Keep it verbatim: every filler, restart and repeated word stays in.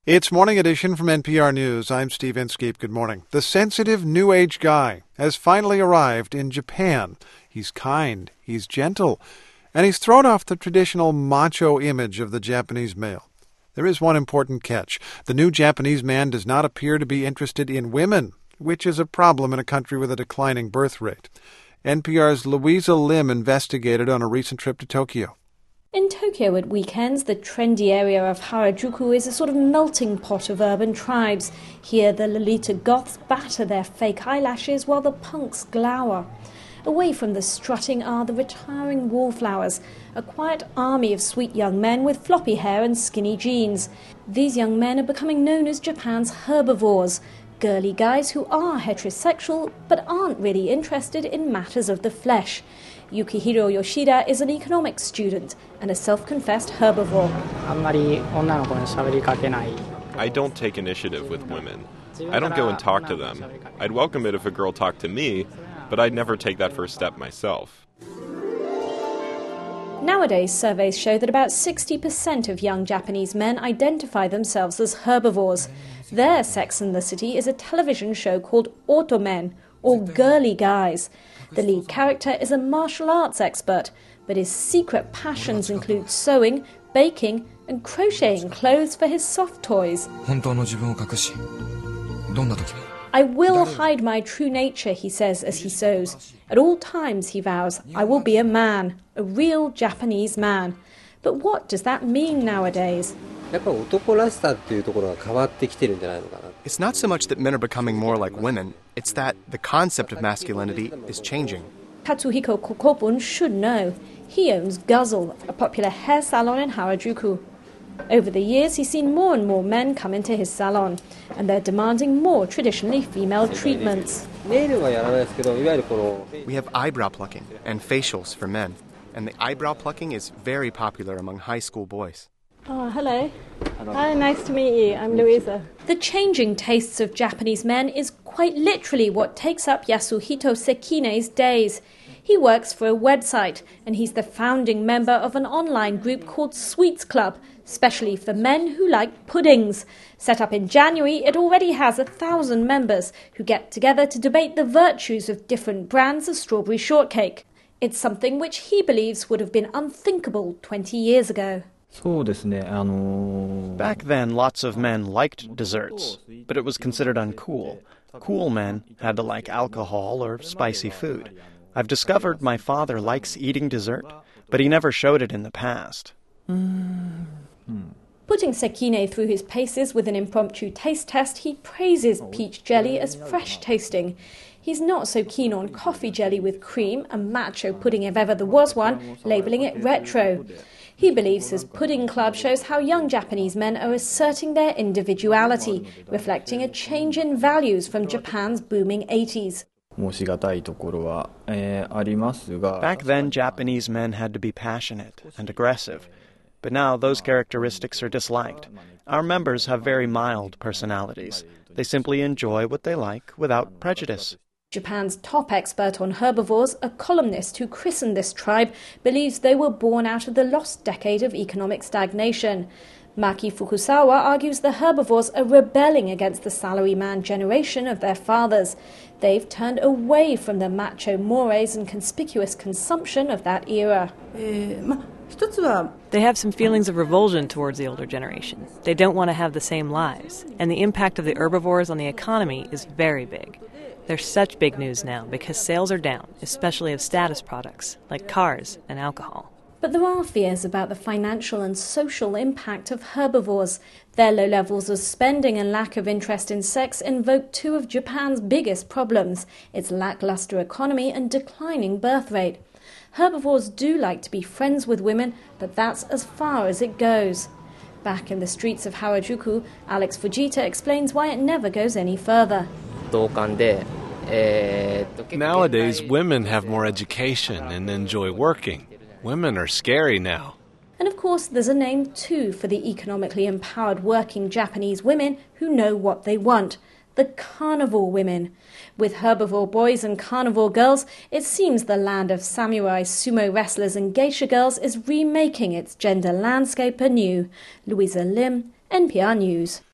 It's Morning Edition from N P R News. I'm Steve Inskeep. Good morning. The sensitive New Age guy has finally arrived in Japan. He's kind, he's gentle, and he's thrown off the traditional macho image of the Japanese male. There is one important catch. The new Japanese man does not appear to be interested in women, which is a problem in a country with a declining birth rate. N P R's Louisa Lim investigated on a recent trip to Tokyo. In Tokyo at weekends, the trendy area of Harajuku is a sort of melting pot of urban tribes. Here the Lolita goths batter their fake eyelashes while the punks glower. Away from the strutting are the retiring wallflowers, a quiet army of sweet young men with floppy hair and skinny jeans. These young men are becoming known as Japan's herbivores, girly guys who are heterosexual but aren't really interested in matters of the flesh. Yukihiro Yoshida is an economics student and a self-confessed herbivore. I don't take initiative with women. I don't go and talk to them. I'd welcome it if a girl talked to me, but I'd never take that first step myself. Nowadays, surveys show that about sixty percent of young Japanese men identify themselves as herbivores. Their Sex and the City is a television show called Otomen, or girly guys. The lead character is a martial arts expert, but his secret passions include sewing, baking, and crocheting clothes for his soft toys. I will hide my true nature, he says as he sews. At all times, he vows, I will be a man, a real Japanese man. But what does that mean nowadays? It's not so much that men are becoming more like women, it's that the concept of masculinity is changing. Katsuhiko Kokopun should know. He owns Guzzle, a popular hair salon in Harajuku. Over the years, he's seen more and more men come into his salon, and they're demanding more traditionally female treatments. We have eyebrow plucking and facials for men, and the eyebrow plucking is very popular among high school boys. Oh, hello. Hi, nice to meet you. I'm Louisa. The changing tastes of Japanese men is quite literally what takes up Yasuhito Sekine's days. He works for a website, and he's the founding member of an online group called Sweets Club, specially for men who like puddings. Set up in January, it already has a thousand members who get together to debate the virtues of different brands of strawberry shortcake. It's something which he believes would have been unthinkable twenty years ago. Back then, lots of men liked desserts, but it was considered uncool. Cool men had to like alcohol or spicy food. I've discovered my father likes eating dessert, but he never showed it in the past. Mm. Putting Sekine through his paces with an impromptu taste test, he praises peach jelly as fresh-tasting. He's not so keen on coffee jelly with cream, a macho pudding if ever there was one, labelling it retro. He believes his pudding club shows how young Japanese men are asserting their individuality, reflecting a change in values from Japan's booming eighties. Back then, Japanese men had to be passionate and aggressive, but now those characteristics are disliked. Our members have very mild personalities. They simply enjoy what they like without prejudice. Japan's top expert on herbivores, a columnist who christened this tribe, believes they were born out of the lost decade of economic stagnation. Maki Fukusawa argues the herbivores are rebelling against the salaryman generation of their fathers. They've turned away from the macho mores and conspicuous consumption of that era. They have some feelings of revulsion towards the older generation. They don't want to have the same lives, and the impact of the herbivores on the economy is very big. They're such big news now because sales are down, especially of status products like cars and alcohol. But there are fears about the financial and social impact of herbivores. Their low levels of spending and lack of interest in sex invoke two of Japan's biggest problems, its lackluster economy and declining birth rate. Herbivores do like to be friends with women, but that's as far as it goes. Back in the streets of Harajuku, Alex Fujita explains why it never goes any further. Nowadays, women have more education and enjoy working. Women are scary now. And of course, there's a name too for the economically empowered working Japanese women who know what they want. The carnivore women. With herbivore boys and carnivore girls, it seems the land of samurai, sumo wrestlers and geisha girls is remaking its gender landscape anew. Louisa Lim, N P R News.